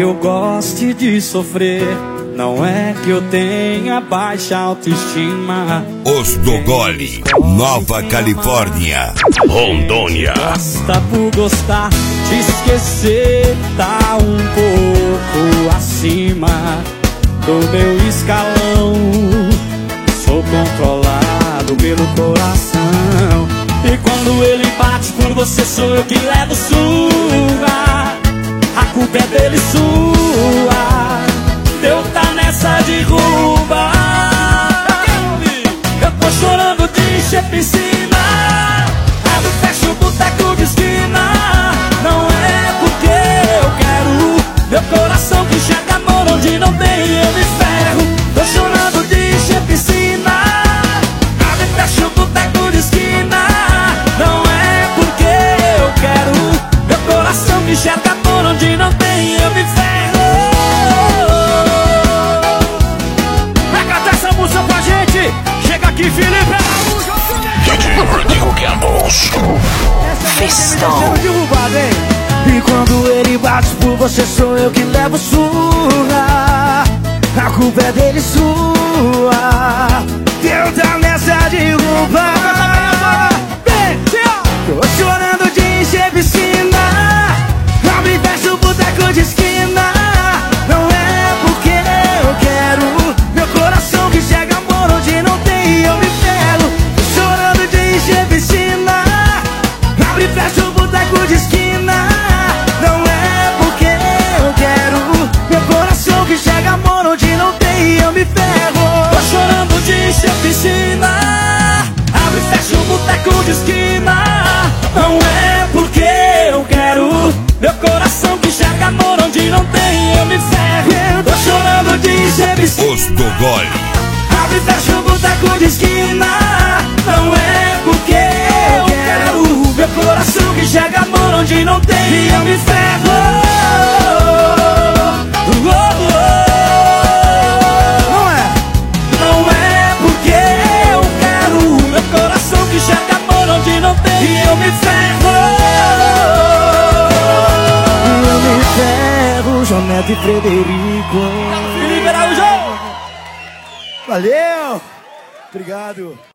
eu goste de sofrer, não é que eu tenha baixa autoestima. Os do Gole, Nova Califórnia, Rondônia. Gosta por gostar, de esquecer, tá um pouco acima do meu escalão. Sou controlado pelo coração, e quando ele bate por você sou eu que levo surra. A culpa é dele, sua. Eu tá nessa derruba. Eu tô chorando de encher piscina. Abro e fecho o boteco de esquina. Não é porque eu quero. Meu coração que enxerga amor onde não tem, eu me ferro. Tô chorando de encher piscina. Abro e fecho o boteco de esquina. Não é porque eu quero. Meu coração que enxerga amor onde não tem, eu me ferro. Chega aqui, Felipe! Rodrigo Campos. Festão. E quando ele bate por você sou eu que levo surra. A culpa é dele, sua. Eu tá nessa derruba. Tô chorando de encher piscina. Abre e fecha o boteco de esquina. Não é porque eu quero. Meu coração que chega amor onde não tem, eu me ferro. Tô chorando de encher piscina. Abre e fecha o boteco de esquina. Não é porque eu quero. Meu coração que chega amor onde não tem, eu me ferro. Tô chorando de encher piscina. Abre e fecha o boteco de esquina. Não é porque eu quero. Meu coração que enxerga amor onde não tem, eu me ferro. Tô chorando de encher piscina. Os do Gole. Abre e fecha o boteco de esquina. Não é porque eu quero. Meu coração que enxerga amor onde não tem, eu me ferro. Não é porque eu quero. Meu coração que enxerga amor onde não tem, eu me ferro. Eu me ferro, João Neto e Frederico. Felipe Araújo! Valeu! Obrigado!